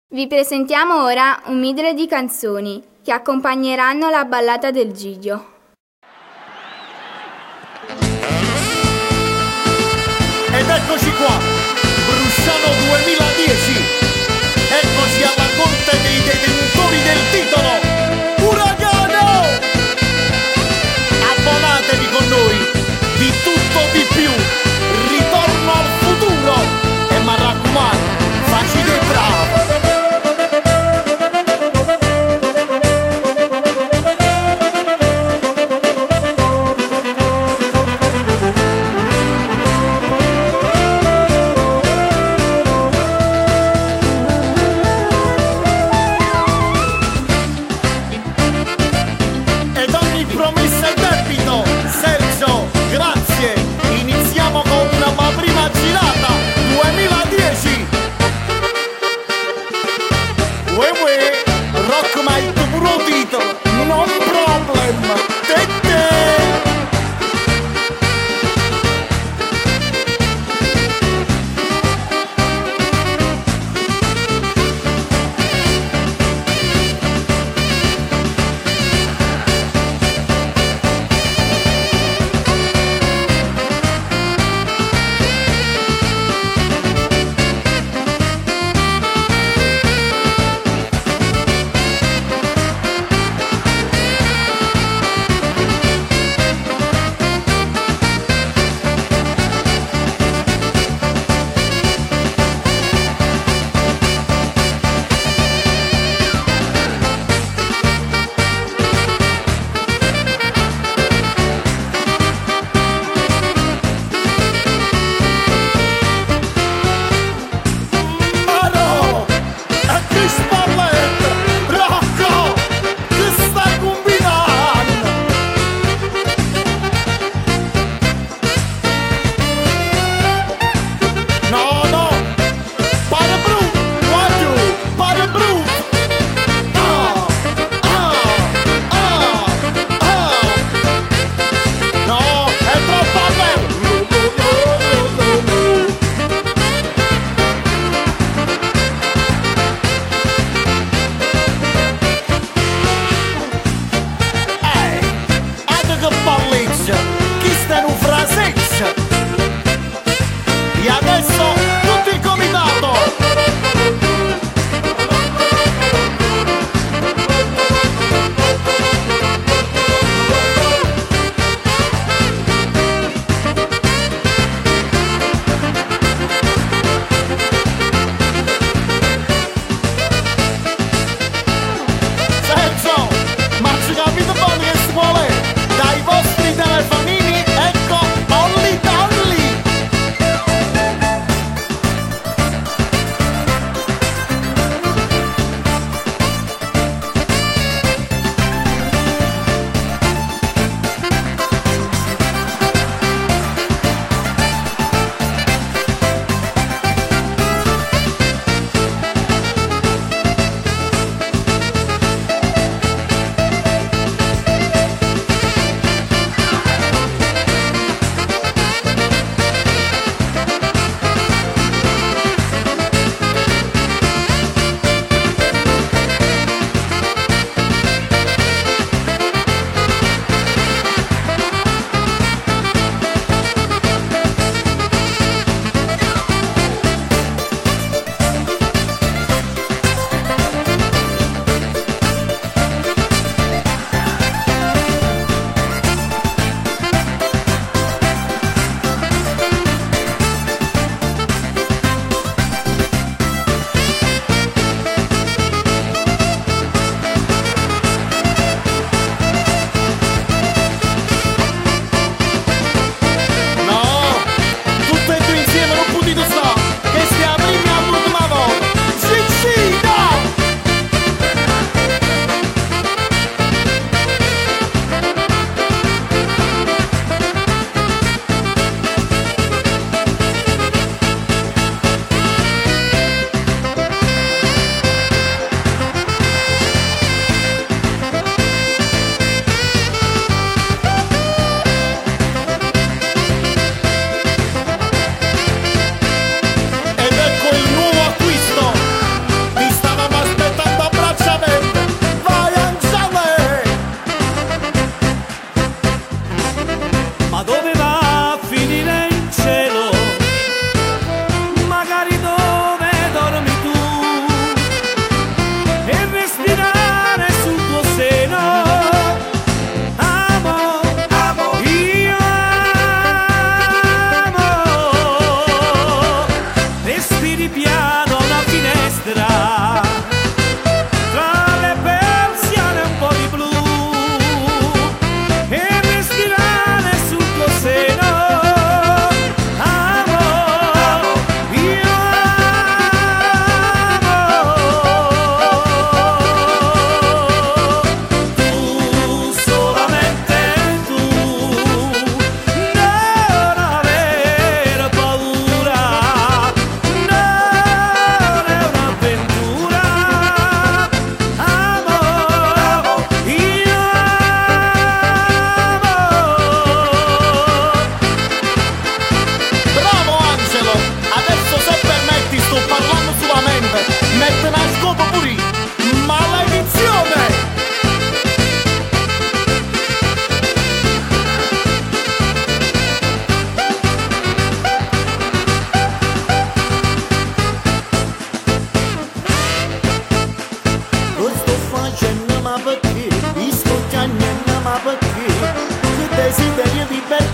Vi presentiamo ora un medley di canzoni che accompagneranno la ballata del Giglio. Ed eccoci qua, Brusciano 2010. Eccoci alla corte dei detentori del titolo. Uragano! Abbonatevi con noi, di tutto di più. Ritorno al futuro. E mi raccomando, facile e bravo.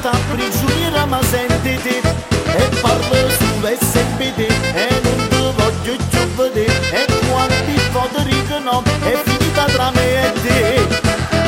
sta prigioniera ma sentiti e parlo sull'SPD e non ti voglio più vedere e quanti foto dicono è finita tra me e te.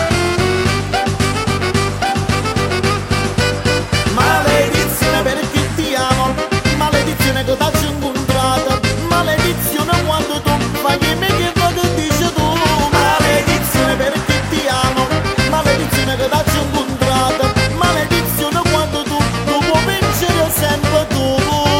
Maledizione perché ti amo, maledizione che t'ho incontrato, maledizione quando tu fai me che vado e dici tu. Maledizione perché ti amo, maledizione che t'ho incontrato, maledizione quando tu puoi vincere sempre tu.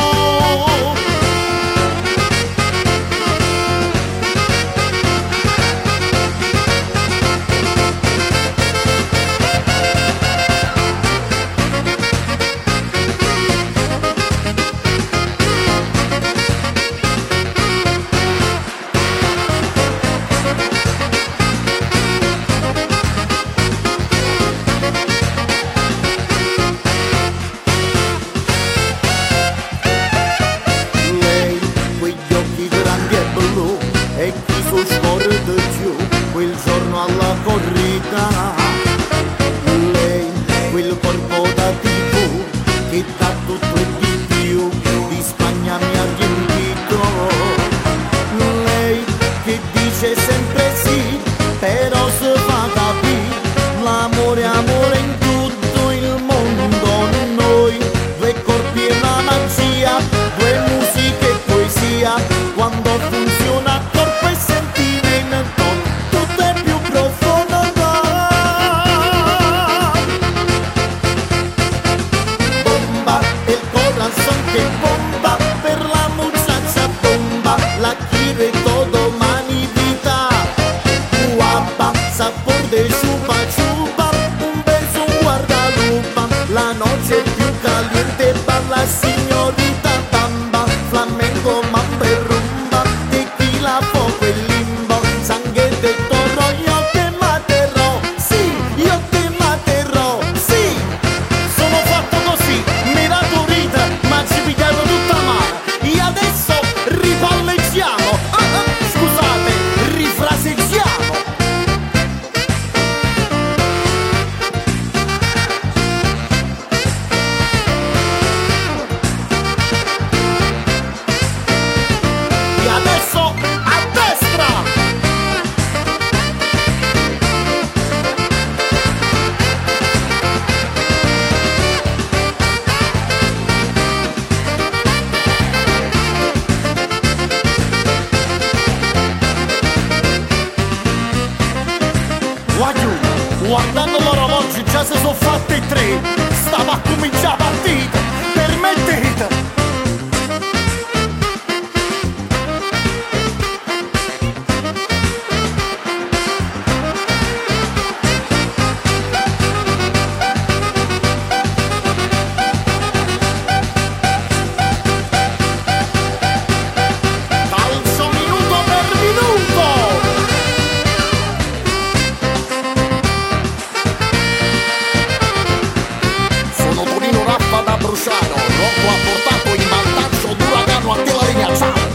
Quel giorno alla corrida, lei, quel corpo da tipo che da tutto e di più di Spagna mi ha riempito. Lei che dice sempre sì, però se fa capire l'amore, amore in tutto il mondo. Noi, due corpi e una magia, due musiche e poesia, quando funziona corpo e sentimento. Que bomba per la muchacha bomba, la quiere todo manivita. Guapa, sabor de chupa chupa, un beso, un guardalupa. La noche più caliente para la señorita bamba, flamenco, mambo e rumba, tequila, fuego e limbo, sangue de toro, io te materò, sì, io te materò, sì. Sono fatto così, miraturita, ma ci pigliano tutta male. E adesso ripalleggiamo, scusate, rifraseggiamo. E adesso a destra. Guardando l'orologio già si sono fatte tre, stava a cominciare la partita, permettete. Calcio minuto per minuto. Da Bruciano, Rocco ha portato in vantaggio d'Uragano a della Legnazzano.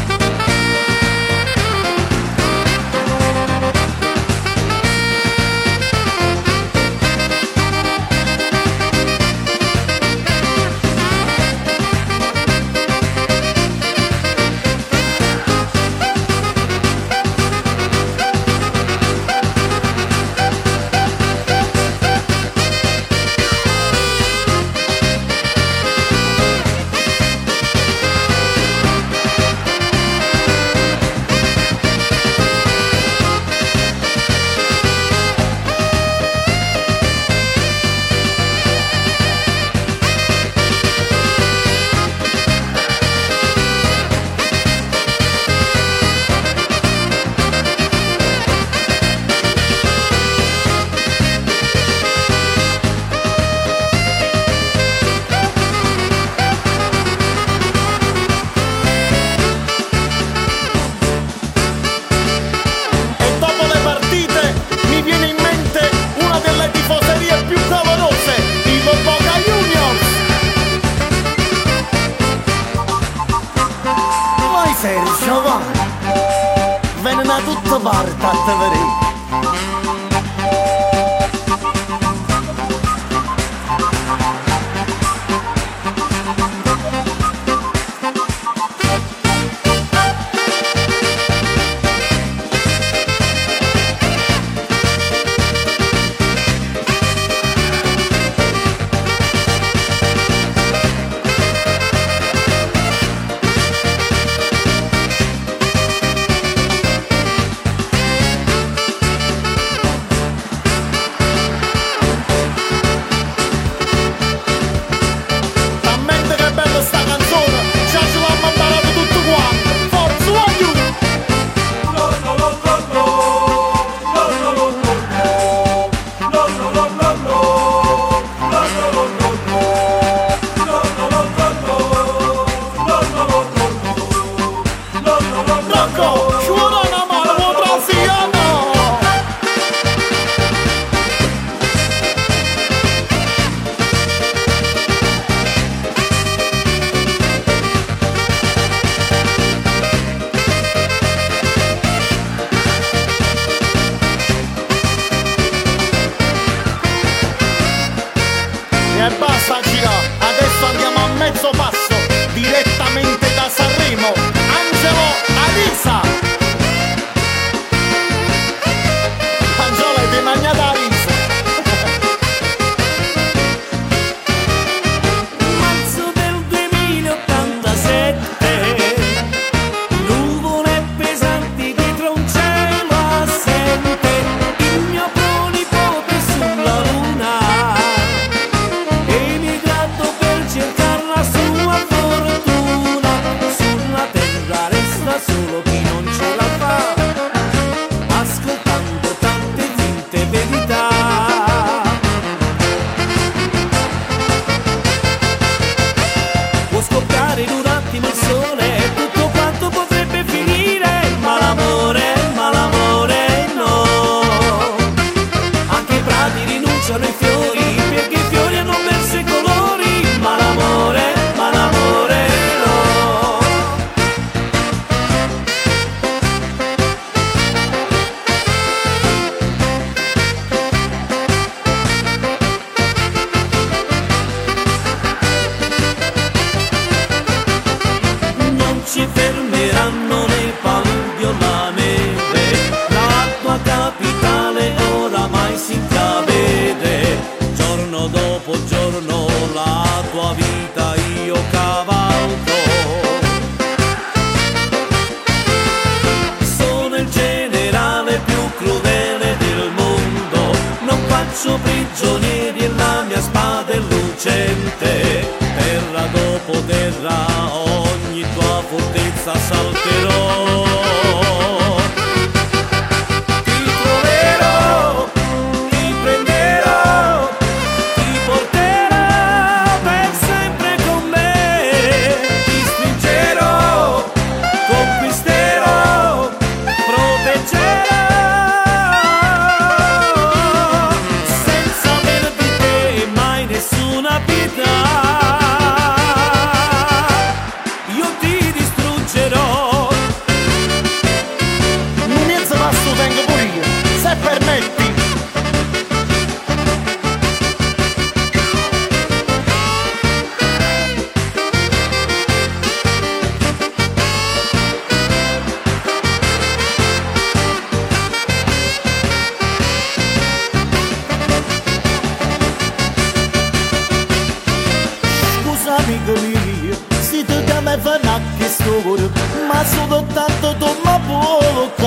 Sergio va, venne da tutta parte a te vedere.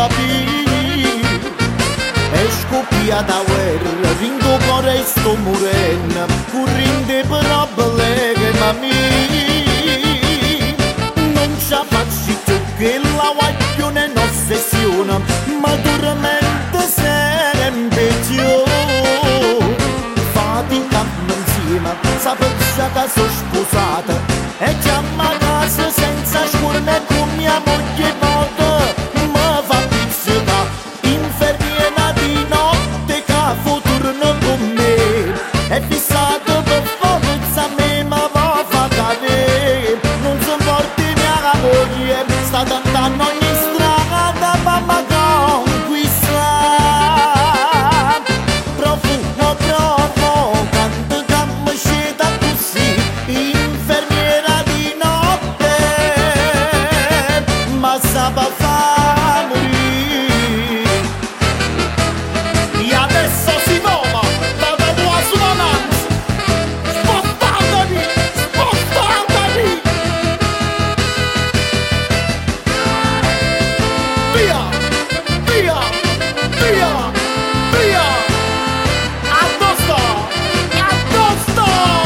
capì. E scoppia da guerra, rindo corre sto morendo, correndo per problemi non ci faccio più che la guaglione non ossessiona, ma duramente sempre più. Faticando insieme, sapessi che sono sposata, e chiama a casa senza scuola con mia moglie morta. Mi fa pizzica, infermiera di notte che torna con me. È fissato per forza me, ma va fa cadere. Non so forte mia moglie, sta andando ogni strada, mamma conquista. Profumo, canto che mi sceta così, infermiera di notte, ma sa fa morire. E adesso si voma, vado tua suonanza, spostatevi, spostatevi. Via, via, via, via. Addosso, addosso.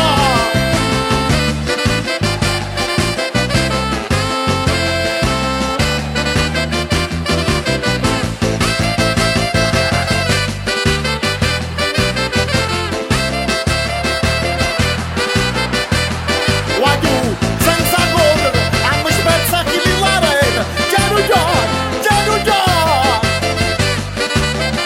Guardu, senza correre, a me spezza chi mi l'arena. Già New York, già New York.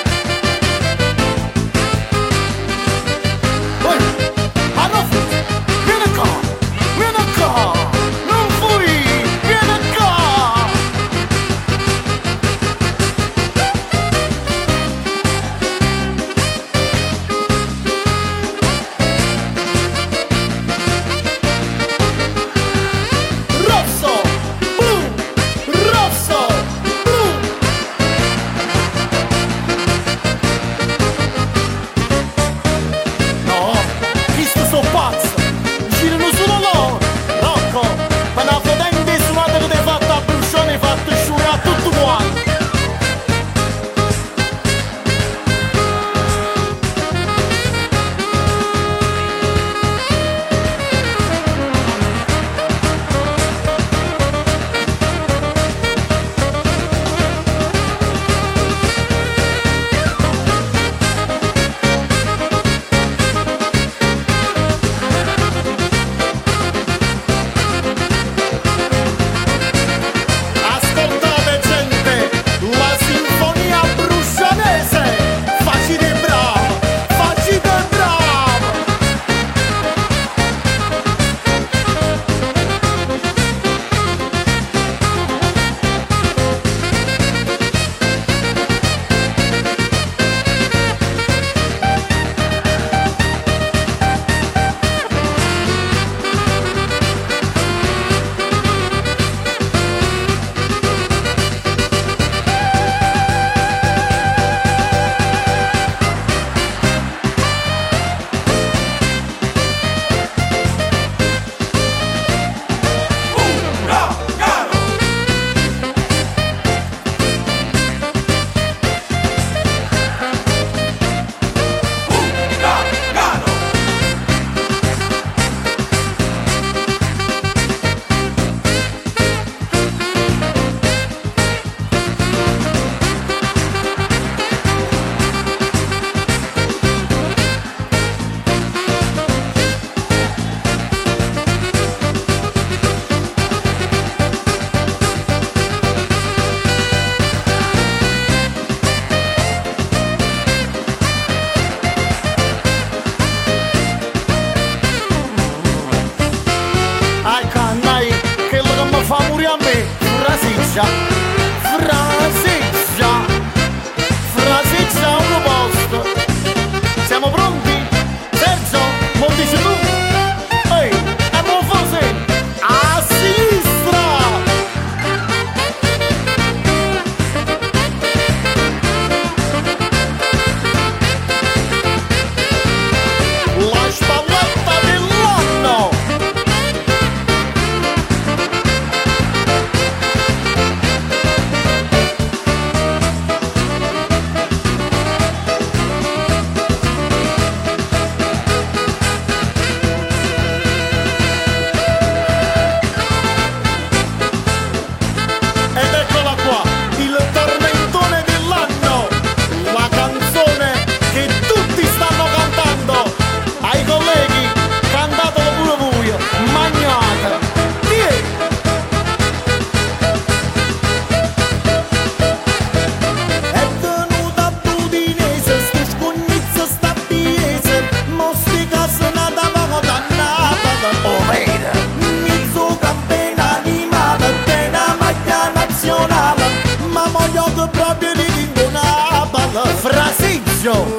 proprio di una balla frasizio.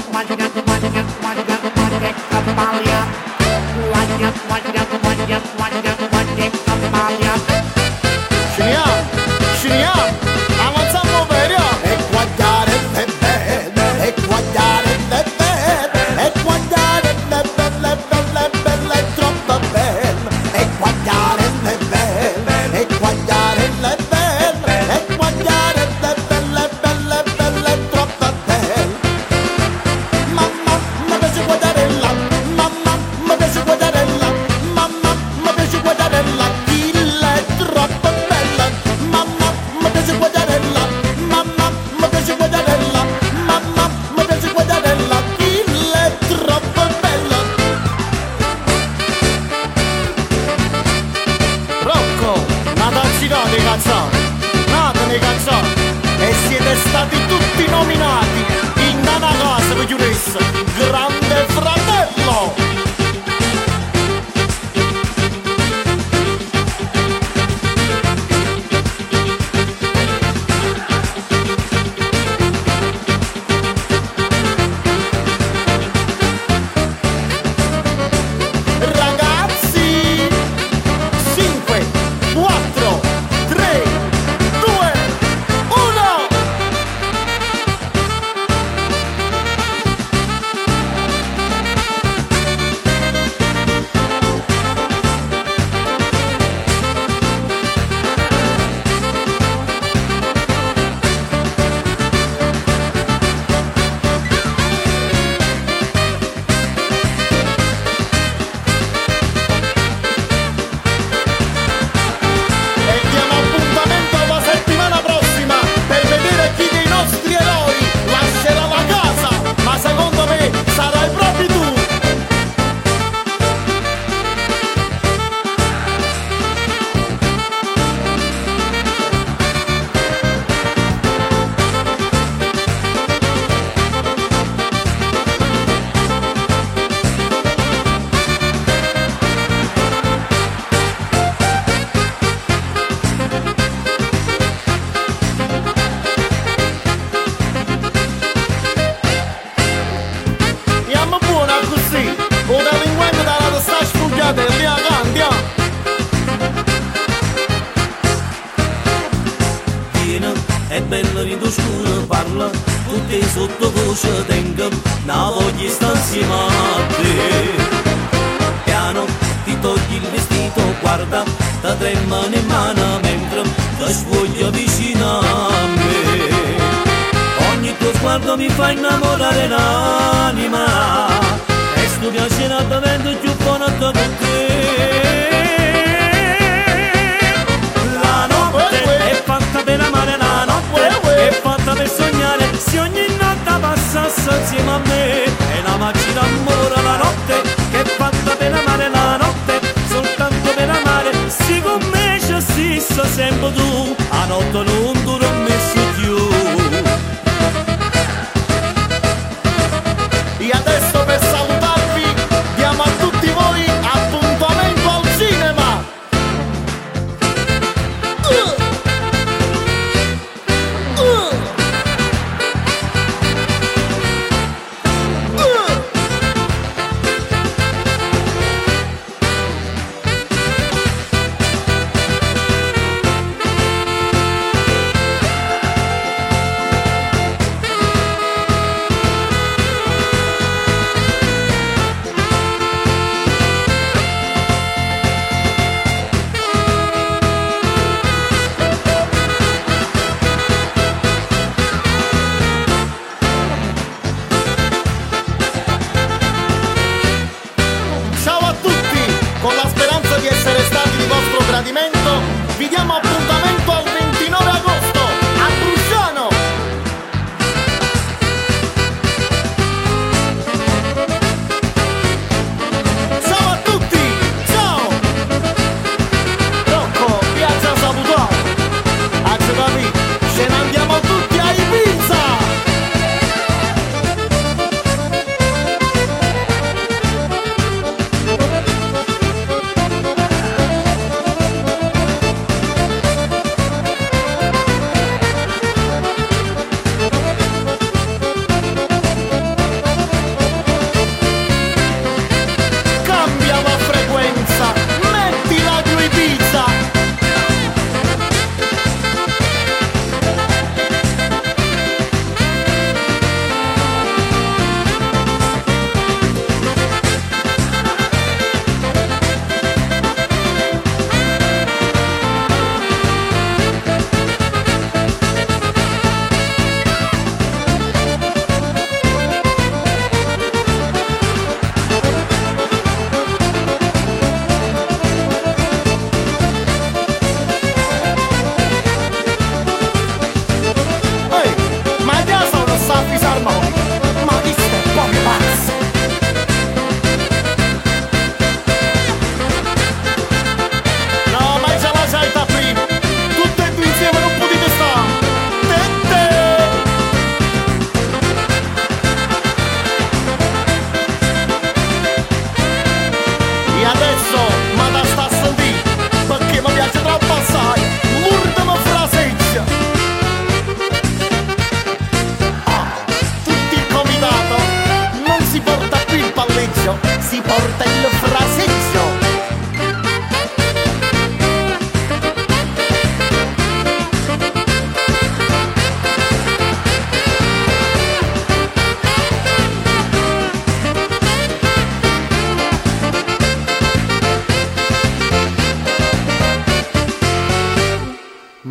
Sceniamo, avanziamo per io. E guardare le belle, e guardare le belle, e guardare le belle, belle, belle, troppo belle. E guardare le belle, e guardare le belle, e guardare le belle, belle, belle, troppo belle. Mamma, mi piace guardare là, mamma, mi piace guardare là, mamma, mi piace guardare là, chi è troppo bella, mamma, mi piace guardare là, mamma, mi piace guardare là, mamma, mi piace guardare là, chi è troppo bella. Rocco, nadateci dei cazzoni, natene cazzoni, e siete stati tutti nominati in una casa per giuressa, grande fratello. Ragazzi, 5, 4, 3, 2, 1. E diamo appuntamento alla settimana prossima per vedere chi dei nostri eroi lascerà la casa, ma secondo me sarai proprio tu. Andiamo buona così, un delinquente dalla testa sfugata e via andiamo. Vieni, è bello di tu scuro, parla, tutti sottovoce tengo, una voglia sta insieme a te. Piano, ti togli il vestito, guarda, ti tremano in mano mentre ti svoglia vicino a me. Ogni tuo sguardo mi fa innamorare l'anima, e sto piacere diventa più buono con te. La notte è fatta per amare, la notte è fatta per sognare, se ogni notte passasse insieme a me, è la magia d'amore. La notte che è fatta per amare, la notte soltanto per amare, se con me ci sei sempre tu, a notte non dura messo più. E adesso per salutarvi diamo a tutti voi appuntamento al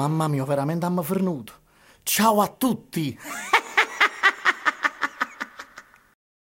mamma mia, veramente am fernuto. Ciao a tutti!